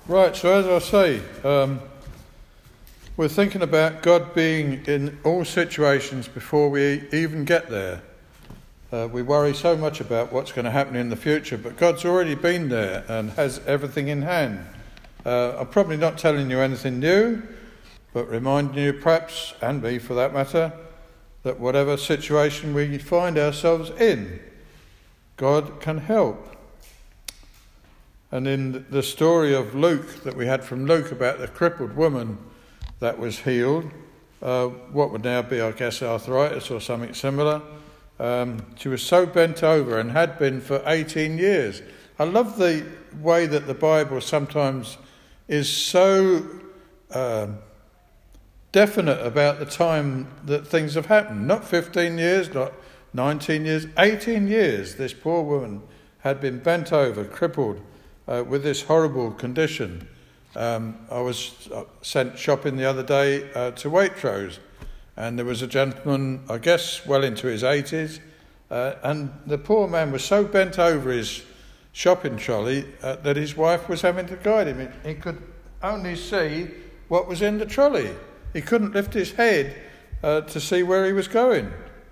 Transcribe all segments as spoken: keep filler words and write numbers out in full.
Right, so as I say, um, we're thinking about God being in all situations before we even get there. Uh, we worry so much about what's going to happen in the future, but God's already been there and has everything in hand. Uh, I'm probably not telling you anything new, but reminding you perhaps, and me for that matter, that whatever situation we find ourselves in, God can help. And in the story of Luke, that we had from Luke about the crippled woman that was healed, uh, what would now be, I guess, arthritis or something similar, um, she was so bent over and had been for eighteen years. I love the way that the Bible sometimes is so uh, definite about the time that things have happened. Not fifteen years, not nineteen years, eighteen years this poor woman had been bent over, crippled, Uh, with this horrible condition. Um, I was sent shopping the other day uh, to Waitrose, and there was a gentleman, I guess, well into his eighties, uh, and the poor man was so bent over his shopping trolley uh, that his wife was having to guide him. He, he could only see what was in the trolley. He couldn't lift his head uh, to see where he was going.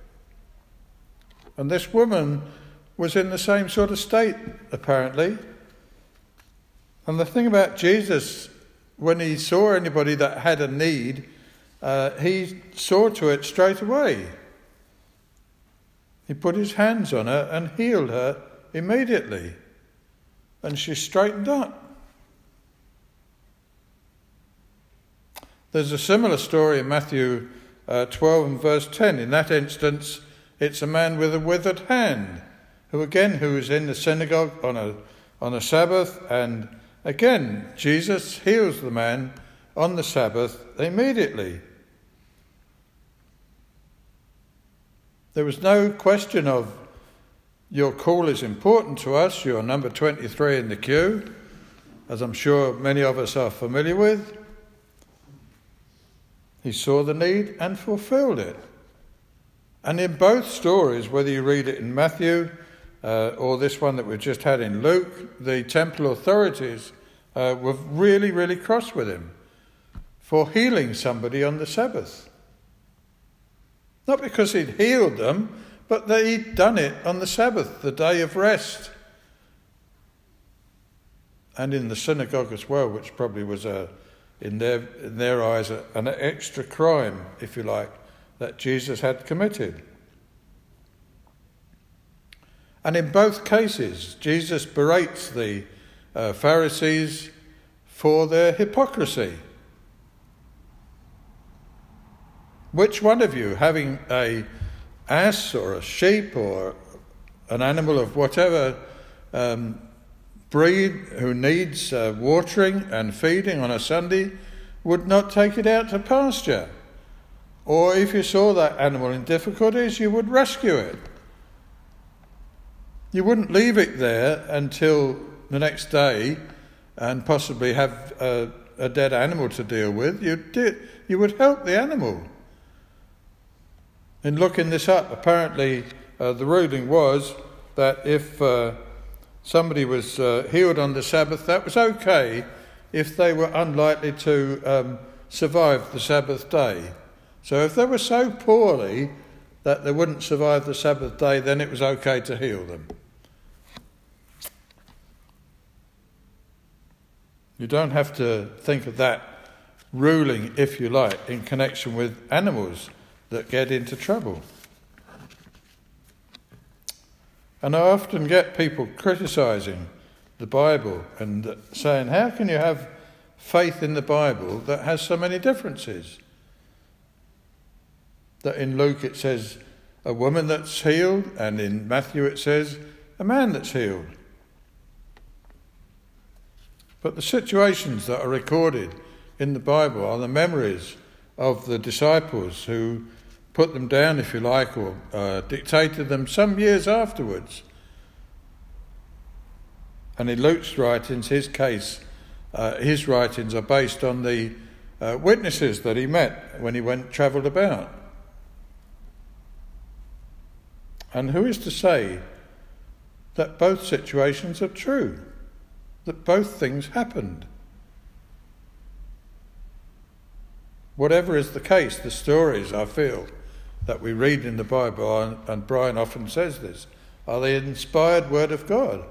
And this woman was in the same sort of state, apparently. And the thing about Jesus, when he saw anybody that had a need, uh, he saw to it straight away. He put his hands on her and healed her immediately. And she straightened up. There's a similar story in Matthew uh, twelve and verse ten. In that instance, it's a man with a withered hand, who again, who was in the synagogue on a on a Sabbath, and again, Jesus heals the man on the Sabbath immediately. There was no question of, your call is important to us, you're number twenty-three in the queue, as I'm sure many of us are familiar with. He saw the need and fulfilled it. And in both stories, whether you read it in Matthew Uh, or this one that we've just had in Luke, the temple authorities uh, were really, really cross with him for healing somebody on the Sabbath. Not because he'd healed them, but that he'd done it on the Sabbath, the day of rest. And in the synagogue as well, which probably was, a, in their in their eyes, a, an extra crime, if you like, that Jesus had committed. And in both cases, Jesus berates the uh, Pharisees for their hypocrisy. Which one of you, having a ass or a sheep or an animal of whatever um, breed who needs uh, watering and feeding on a Sunday, would not take it out to pasture? Or if you saw that animal in difficulties, you would rescue it. You wouldn't leave it there until the next day and possibly have a, a dead animal to deal with. You'd do, you would help the animal. In looking this up, apparently uh, the ruling was that if uh, somebody was uh, healed on the Sabbath, that was okay if they were unlikely to um, survive the Sabbath day. So if they were so poorly that they wouldn't survive the Sabbath day, then it was okay to heal them. You don't have to think of that ruling, if you like, in connection with animals that get into trouble. And I often get people criticising the Bible and saying, how can you have faith in the Bible that has so many differences? That in Luke it says a woman that's healed, and in Matthew it says a man that's healed. But the situations that are recorded in the Bible are the memories of the disciples who put them down, if you like, or uh, dictated them some years afterwards. And in Luke's writings, his case, uh, his writings are based on the uh, witnesses that he met when he went travelled about. And who is to say that both situations are true? That both things happened. whatever is the case, the stories, I feel, that we read in the Bible, and, and Brian often says this, are the inspired word of God.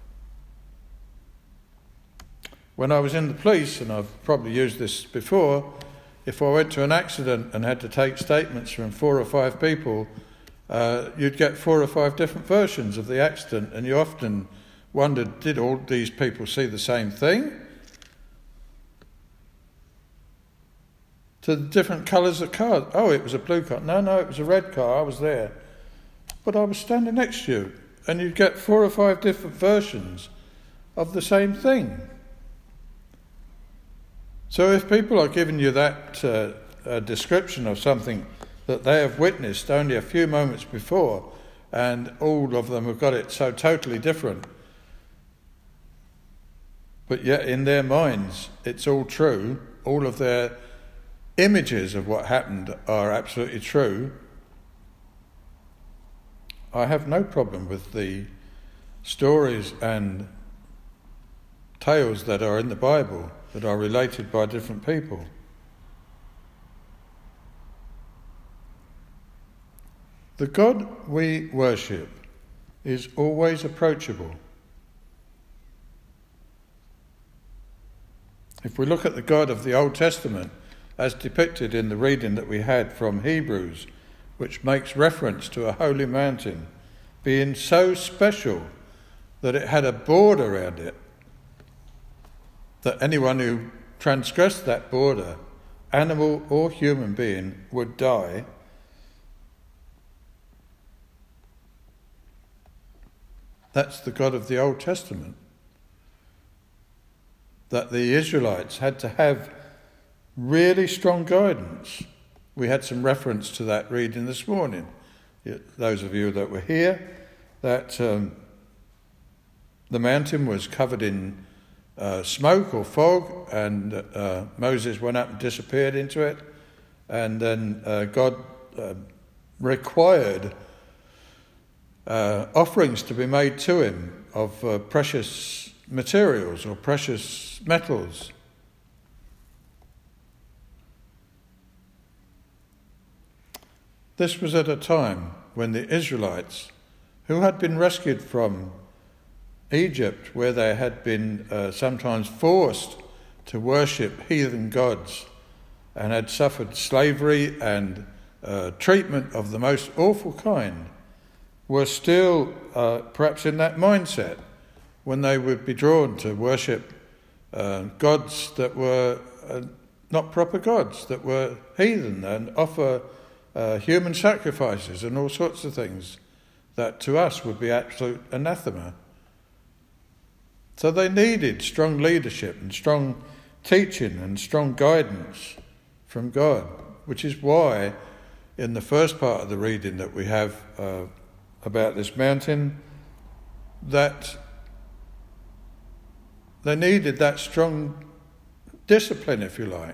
When I was in the police, and I've probably used this before, if I went to an accident and had to take statements from four or five people, uh, you'd get four or five different versions of the accident, and you often wondered, did all these people see the same thing? To the different colours of cars. Oh, it was a blue car. No, no, it was a red car. I was there. But I was standing next to you. And you'd get four or five different versions of the same thing. So if people are giving you that uh, uh, description of something that they have witnessed only a few moments before, and all of them have got it so totally different, but yet in their minds it's all true, all of their images of what happened are absolutely true, I have no problem with the stories and tales that are in the Bible that are related by different people. The God we worship is always approachable. If we look at the God of the Old Testament, as depicted in the reading that we had from Hebrews, which makes reference to a holy mountain being so special that it had a border around it, that anyone who transgressed that border, animal or human being, would die. That's the God of the Old Testament. That the Israelites had to have really strong guidance. We had some reference to that reading this morning. Those of you that were here, that um, the mountain was covered in uh, smoke or fog, and uh, Moses went up and disappeared into it, and then uh, God uh, required uh, offerings to be made to him of uh, precious materials or precious metals. This was at a time when the Israelites, who had been rescued from Egypt, where they had been uh, sometimes forced to worship heathen gods and had suffered slavery and uh, treatment of the most awful kind, were still uh, perhaps in that mindset when they would be drawn to worship uh, gods that were uh, not proper gods, that were heathen, and offer uh, human sacrifices and all sorts of things that to us would be absolute anathema. So they needed strong leadership and strong teaching and strong guidance from God, which is why in the first part of the reading that we have uh, about this mountain, that they needed that strong discipline, if you like.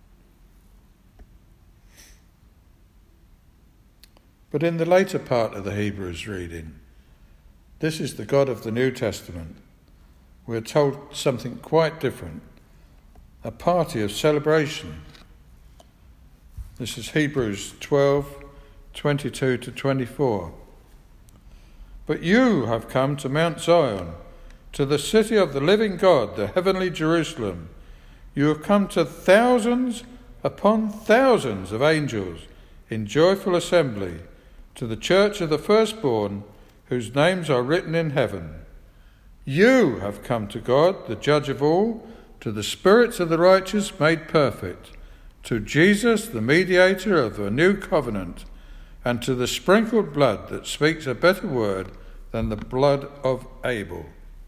But in the later part of the Hebrews reading, this is the God of the New Testament. We're told something quite different, a party of celebration. This is Hebrews twelve, twenty-two to twenty-four. But you have come to Mount Zion, to the city of the living God, the heavenly Jerusalem. You have come to thousands upon thousands of angels in joyful assembly, to the church of the firstborn, whose names are written in heaven. You have come to God, the judge of all, to the spirits of the righteous made perfect, to Jesus, the mediator of a new covenant, and to the sprinkled blood that speaks a better word than the blood of Abel.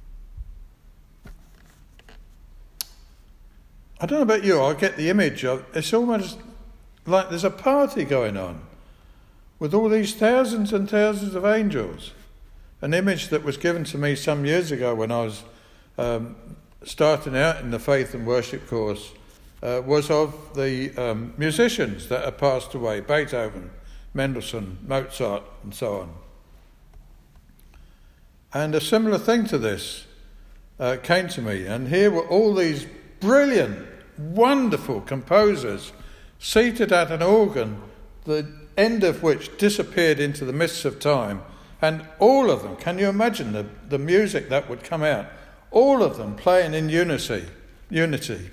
I don't know about you, I get the image of, it's almost like there's a party going on with all these thousands and thousands of angels. An image that was given to me some years ago when I was um, starting out in the faith and worship course uh, was of the um, musicians that have passed away, Beethoven, Mendelssohn, Mozart, and so on. And a similar thing to this uh, came to me, and here were all these brilliant, wonderful composers seated at an organ, the end of which disappeared into the mists of time, and all of them, can you imagine the, the music that would come out? All of them playing in unity, unity.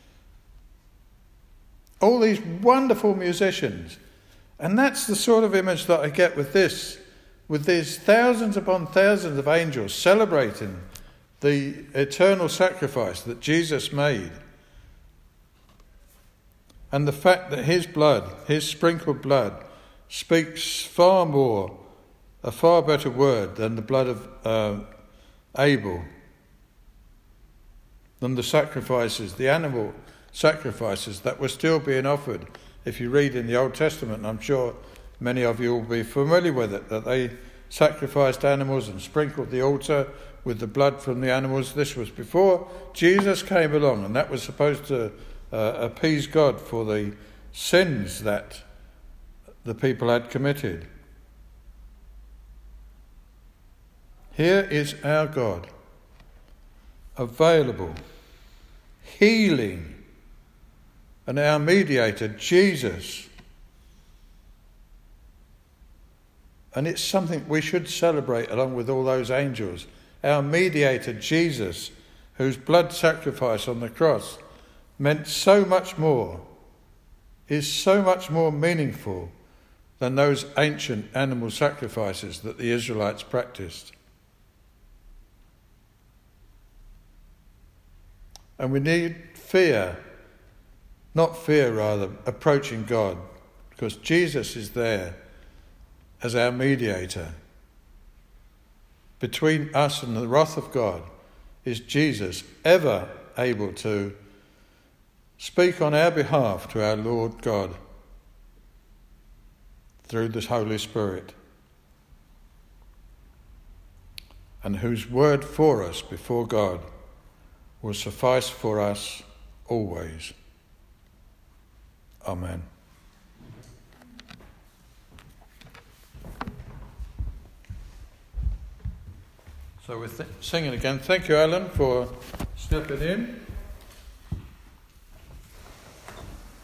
All these wonderful musicians. And that's the sort of image that I get with this, with these thousands upon thousands of angels celebrating the eternal sacrifice that Jesus made. And the fact that his blood, his sprinkled blood, speaks far more, a far better word than the blood of uh, Abel, than the sacrifices, the animal sacrifices that were still being offered. If you read in the Old Testament, and I'm sure many of you will be familiar with it, that they sacrificed animals and sprinkled the altar with the blood from the animals. This was before Jesus came along, and that was supposed to uh, appease God for the sins that the people had committed. Here is our God, available, healing, and our mediator, Jesus. And it's something we should celebrate along with all those angels. Our mediator, Jesus, whose blood sacrifice on the cross meant so much more, is so much more meaningful than those ancient animal sacrifices that the Israelites practiced. And we need fear, not fear rather, approaching God, because Jesus is there as our mediator. Between us and the wrath of God is Jesus, ever able to speak on our behalf to our Lord God through the Holy Spirit, and whose word for us before God will suffice for us always. Amen. So we're th- singing again. Thank you, Alan, for stepping in.